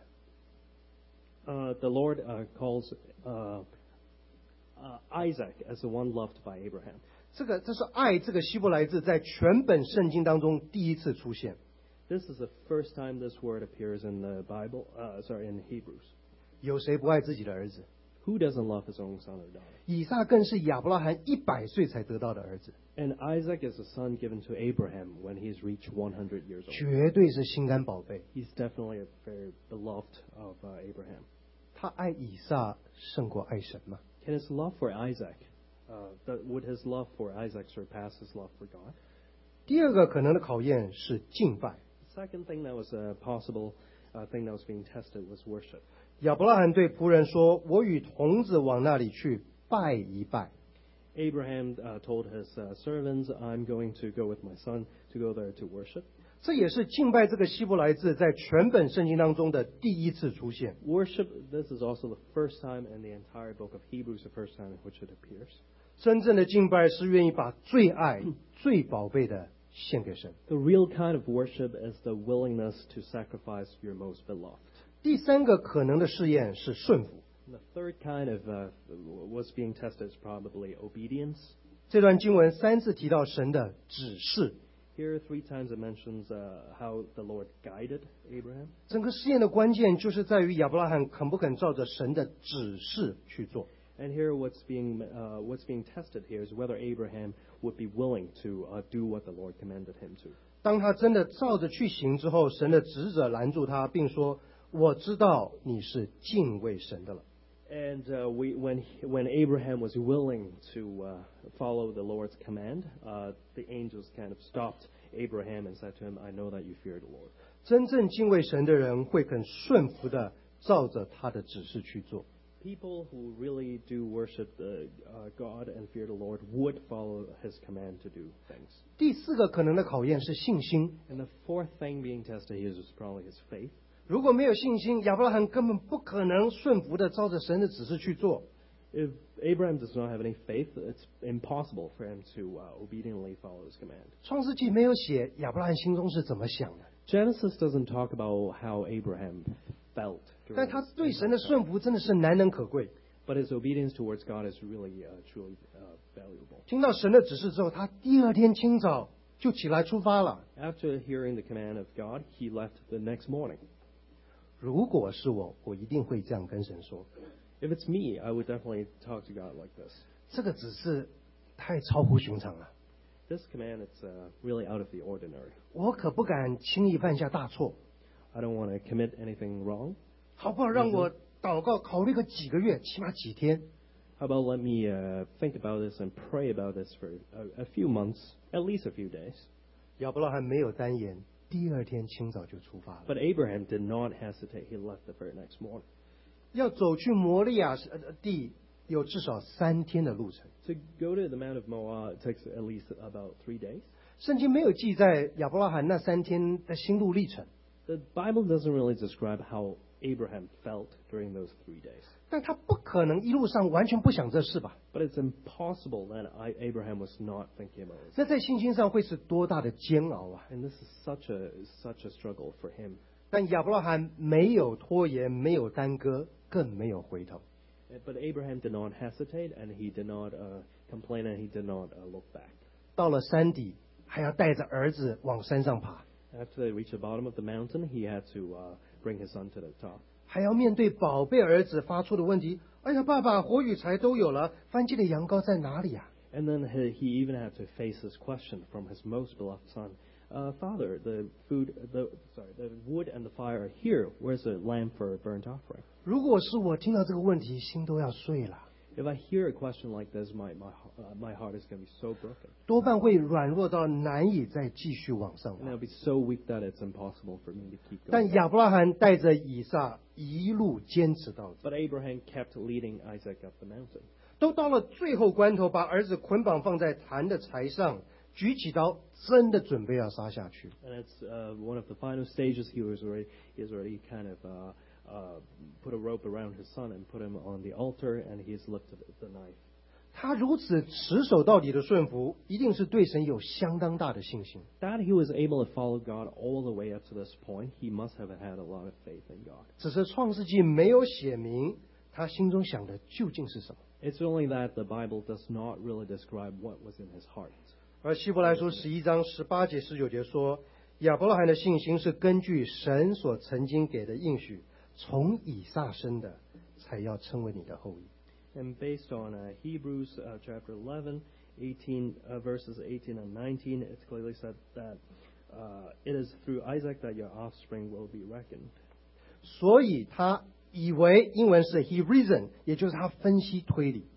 Uh, the Lord uh, calls uh, uh, Isaac as the one loved by Abraham. 这个这是爱这个希伯来字在全本圣经当中第一次出现。 This is the first time this word appears in the Bible. Uh, sorry, in Hebrews. 有谁不爱自己的儿子？ Who doesn't love his own son or daughter? 以撒更是亚伯拉罕一百岁才得到的儿子， And Isaac is a son given to Abraham when he's reached one hundred years old. 绝对是心肝宝贝。 He's definitely a very beloved of uh, Abraham. 他爱以撒胜过爱神吗？ Can his love for Isaac, uh, that, would his love for Isaac surpass his love for God? 第二个可能的考验是敬拜。 The second thing that was a possible uh, thing that was being tested was worship. 亚伯拉罕对仆人说：“我与童子往那里去拜一拜。” Abraham uh, told his uh, servants, I'm going to go with my son to go there to worship. 这也是敬拜这个希伯来字在全本圣经当中的第一次出现。 Worship, this is also the first time in the entire book of Hebrews, the first time in which it appears. 真正的敬拜是愿意把最爱、最宝贝的献给神。 The real kind of worship is the willingness to sacrifice your most beloved. 第三个可能的试验是顺服。 The third kind of uh, what's being tested is probably obedience. 这段经文三次提到神的指示。 Here three times it mentions uh, how the Lord guided Abraham. 整个试验的关键就是在于亚伯拉罕肯不肯照着神的指示去做。 And here, what's being uh, what's being tested here is whether Abraham would be willing to uh, do what the Lord commanded him to. 当他真的照着去行之后，神的使者拦住他，并说：“我知道你是敬畏神的了。” And uh, we, when when Abraham was willing to uh, follow the Lord's command, uh, the angels kind of stopped Abraham and said to him, "I know that you fear the Lord." 真正敬畏神的人会很顺服的照着他的指示去做。 People who really do worship the, uh, God and fear the Lord would follow His command to do things. 第四个可能的考验是信心。 And the fourth thing being tested here is probably his faith. 如果没有信心，亚伯拉罕根本不可能顺服的照着神的指示去做。 If Abraham does not have any faith, it's impossible for him to uh, obediently follow His command. 创世纪没有写亚伯拉罕心中是怎么想的， Genesis doesn't talk about how Abraham felt. 但 during 他 his- 对神的顺服真的是难能可贵。 But his obedience towards God is really, uh, truly uh, valuable. 听到神的指示之后，他第二天清早就起来出发了。 After hearing the command of God, he left the next morning. 如果是我，我一定会这样跟神说： If it's me, I would definitely talk to God like this. 这个指示太超乎寻常了， This command, it's uh, really out of the ordinary. 我可不敢轻易犯下大错。 I don't want to commit anything wrong. 好不好让我祷告考虑个几个月，起码几天？ How about let me uh, think about this and pray about this for a, a few months, at least a few days. 亚伯拉罕没有单言，第二天清早就出发了。 But Abraham did not hesitate. He left the very next morning. 要走去摩利亚呃地，有至少三天的路程。 To go to the Mount of Moab, it takes at least about three days. 圣经没有记载亚伯拉罕那三天的心路历程， The Bible doesn't really describe how Abraham felt during those three days. 但他不可能一路上完全不想这事吧？ But it's impossible that I, Abraham was not thinking about this. 那在信心上会是多大的煎熬啊！ And this is such a such a struggle for him. 但亚伯拉罕没有拖延，没有耽搁，更没有回头。 But Abraham did not hesitate, and he did not uh, complain, and he did not uh, look back. 到了山底，还要带着儿子往山上爬， After they reached the bottom of the mountain, he had to uh, bring his son to the top. 还要面对宝贝儿子发出的问题：“哎呀，爸爸，火与柴都有了，燔祭的羊羔在哪里啊？” And then he, he even had to face this question from his most beloved son. Uh, Father, the food, the sorry, the wood and the fire are here. Where's the lamb for a burnt offering? 如果是我听到这个问题，心都要碎了， If I hear a question like this, my my uh, my heart is going to be so broken, 多半会软弱到难以再继续往上 and 爬 I'll。be so weak that it's impossible for me to keep 但 going. 亚伯拉罕带着以撒一路坚持到底， But Abraham kept leading Isaac up the mountain. 都到了最后关头，把儿子捆绑放在坛的柴上，举起刀，真的准备要杀下去。 And it's uh, one of the final stages. He was already he has already kind of uh, uh, put a rope around his son and put him on the altar, and he's lifted the knife. 他如此持守到底的顺服，一定是对神有相当大的信心。 That he was able to follow God all the way up to this point, he must have had a lot of faith in God. 只是创世纪没有写明他心中想的究竟是什么。 It's only that the Bible does not really describe what was in his heart. 而希伯来书十一章十八节、十九节说，亚伯拉罕的信心是根据神所曾经给的应许，从以撒生的，才要称为你的后裔。 And based on uh, Hebrews uh, chapter eleven, eighteen, uh, verses eighteen and nineteen, it's clearly said that uh, it is through Isaac that your offspring will be reckoned. 所以他以为英文是 he reasoned， 也就是他分析推理。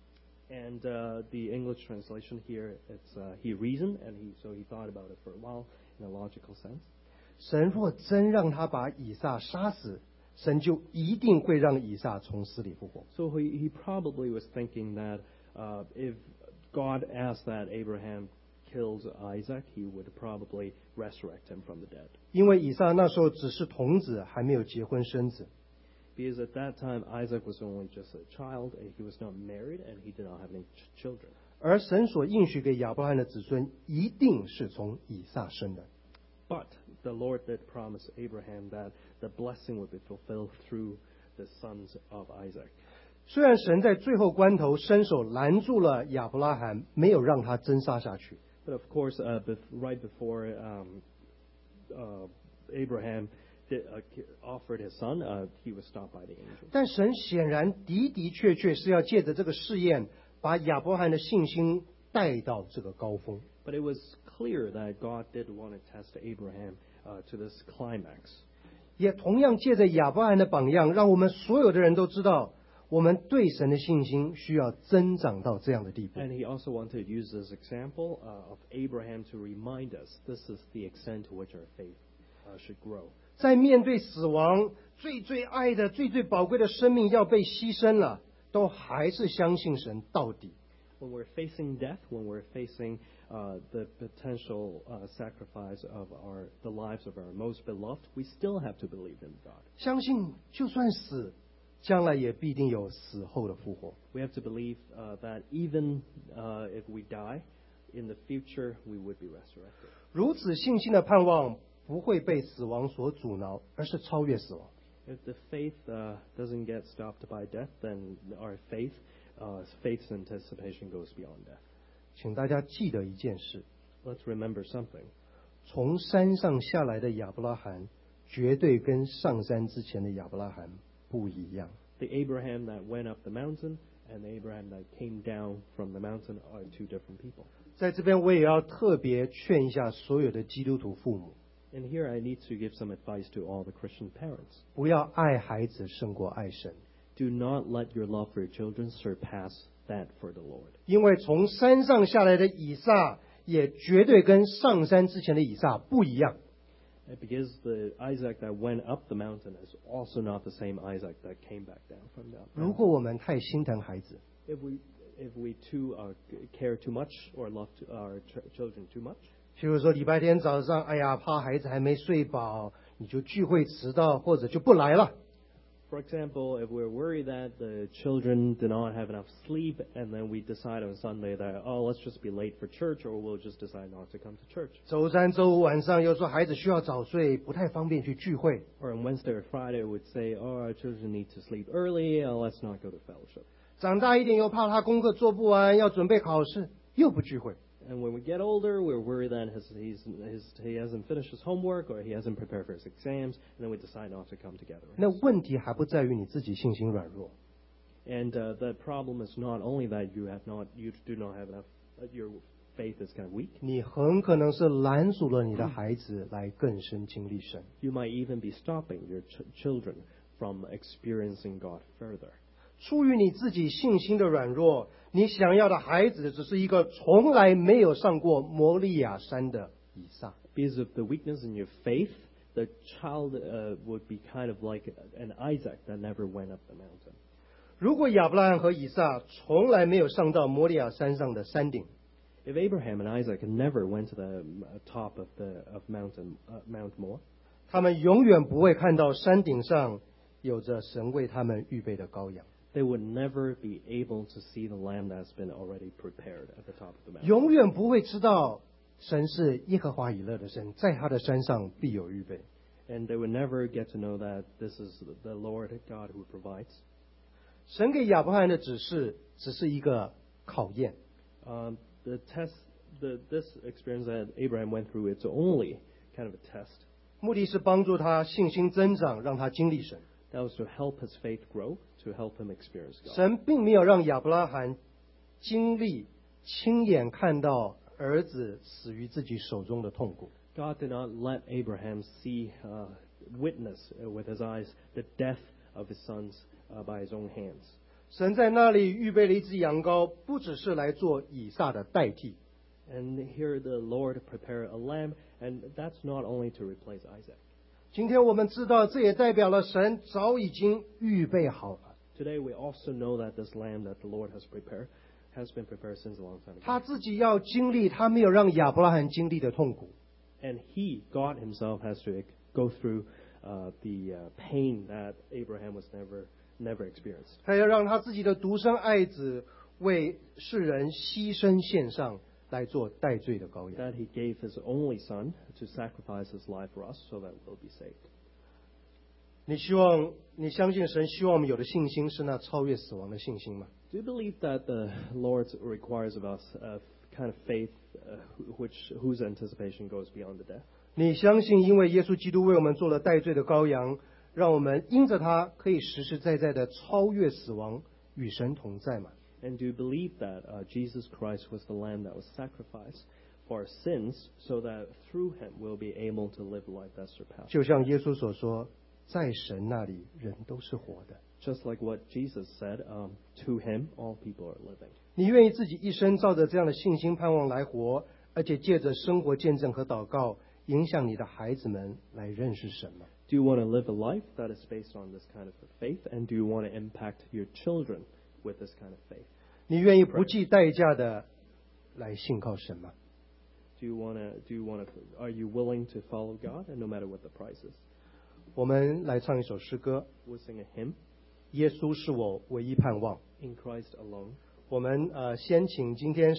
And uh, the English translation here, it's uh, he reasoned, and he so he thought about it for a while in a logical sense. 神若真让他把以撒杀死，神就一定会让以撒从死里复活。 So he, he probably was thinking that uh, if God asked that Abraham kills Isaac, he would probably resurrect him from the dead. 因为以撒那时候只是童子，还没有结婚生子。 Because at that time, Isaac was only just a child, and he was not married, and he did not have any ch- children. 而神所应许给亚伯拉罕的子孙，一定是从以撒生的。 But the Lord did promise Abraham that the blessing would be fulfilled through the sons of Isaac. 虽然神在最后关头伸手拦住了亚伯拉罕，没有让他真杀下去， But of course, uh, bef- right before um, uh, Abraham did, uh, offered his son, uh, he was stopped by the angel. 但神显然的的确确是要借着这个试验，把亚伯拉罕的信心带到这个高峰。 But it was clear that God did want to test Abraham uh, to this climax. 也同样借着亚伯拉罕的榜样，让我们所有的人都知道，我们对神的信心需要增长到这样的地步。 And he also wanted to use this example uh, of Abraham to remind us this is the extent to which our faith uh, should grow. 在面对死亡，最最爱的、最最宝贵的生命要被牺牲了，都还是相信神到底。 When we're facing death, when we're facing uh, the potential uh, sacrifice of our the lives of our most beloved, we still have to believe in God. 相信就算死，将来也必定有死后的复活。 We have to believe uh, that even uh, if we die, in the future we would be resurrected. 如此信心的盼望不会被死亡所阻挠，而是超越死亡。 If the faith uh, doesn't get stopped by death, then our faith, uh, faith's anticipation goes beyond death. 请大家记得一件事： Let's remember something. 从山上下来的亚伯拉罕，绝对跟上山之前的亚伯拉罕不一样。 The Abraham that went up the mountain and the Abraham that came down from the mountain are two different people. 在这边，我也要特别劝一下所有的基督徒父母， And here I need to give some advice to all the Christian parents. 不要爱孩子胜过爱神， Do not let your love for your children surpass that for the Lord. 因为从山上下来的以撒，也绝对跟上山之前的以撒不一样。 Because the Isaac that went up the mountain is also not the same Isaac that came back down from that 如 mountain. 果我们太心疼孩子， If we if we too uh, care too much or love to our ch- children too much, 譬如说礼拜天早上，哎呀，怕孩子还没睡饱，你就聚会迟到，或者就不来了。 for example, if we're worried that the children do not have enough sleep, and then we decide on Sunday that oh let's just be late for church, or we'll just decide not to come to church. 周三、周五晚上又说孩子需要早睡，不太方便去聚会。 Or on Wednesday or Friday, we would say, oh, our children need to sleep early, uh, let's not go to fellowship. 长大一点又怕他功课做不完，要准备考试，又不聚会。 And when we get older, we're worried that his, he's, his, he hasn't finished his homework or he hasn't prepared for his exams, and then we decide not to come together. 那问题还不在于你自己信心软弱， And uh, the problem is not only that you have not, you do not have enough, uh, your faith is kind of weak. 你很可能是拦阻了你的孩子来更深经历神。 You might even be stopping your ch- children from experiencing God further. 出于你自己信心的软弱，你想要的孩子只是一个从来没有上过摩利亚山的以撒。 Because of the weakness in your faith, the child uh, would be kind of like an Isaac that never went up the mountain. 如果亚伯拉罕和以撒从来没有上到摩利亚山上的山顶， If Abraham and Isaac never went to the uh, top of the of mountain uh, Mount Moriah, 他们永远不会看到山顶上有着神为他们预备的羔羊， they would never be able to see the lamb that's been already prepared at the top of the mountain. 永远不会知道神是耶和华以勒的神，在他的山上必有预备。 And they would never get to know that this is the Lord God who provides. 神给亚伯拉罕的指示只是一个考验， Um, the test, the, this experience that Abraham went through, it's only kind of a test. 目的是帮助他信心增长，让他经历神。 That was to help his faith grow, to help him experience God. 神并没有让亚伯拉罕经历亲眼看到儿子死于自己手中的痛苦。 God did not let Abraham see, uh, witness uh, with his eyes the death of his sons uh, by his own hands. 神在那里预备了一只羊羔，不只是来做以撒的代替， And here the Lord prepared a lamb, and that's not only to replace Isaac. 今天我们知道，这也代表了神早已经预备好了， Today we also know that this lamb that the Lord has prepared has been prepared since a long time ago. 他自己要经历他没有让亚伯拉罕经历的痛苦。 And he, God himself, has to go through uh, the uh, pain that Abraham was never never experienced. 他要让他自己的独生爱子为世人牺牲献上，来做代罪的羔羊。 That he gave his only son to sacrifice his life for us so that we'll be saved. 你希望你相信神希望我们有的信心是那超越死亡的信心吗？ Do you believe that the Lord requires of us a kind of faith uh, which whose anticipation goes beyond the death? 你相信因为耶稣基督为我们做了代罪的羔羊，让我们因着他可以实实在在的超越死亡，与神同在吗？ And do you believe that uh, Jesus Christ was the Lamb that was sacrificed for our sins, so that through him we'll be able to live a life that surpasses? 就像耶稣所说，在神那里人都是活的。 Just like what Jesus said, um, to him all people are living. 你愿意自己一生照着这样的信心盼望来活，而且借着生活见证和祷告，影响你的孩子们来认识神吗？ Do you want to live a life that is based on this kind of a faith? And do you want to impact your children with this kind of faith? 你愿意不计代价的来信靠神吗？ Do you want to, do you want to, are you willing to follow God, and no matter what the price is? 我们来唱一首诗歌， We'll sing a hymn, 耶稣是我唯一盼望。 In Christ alone. 我们呃先请今天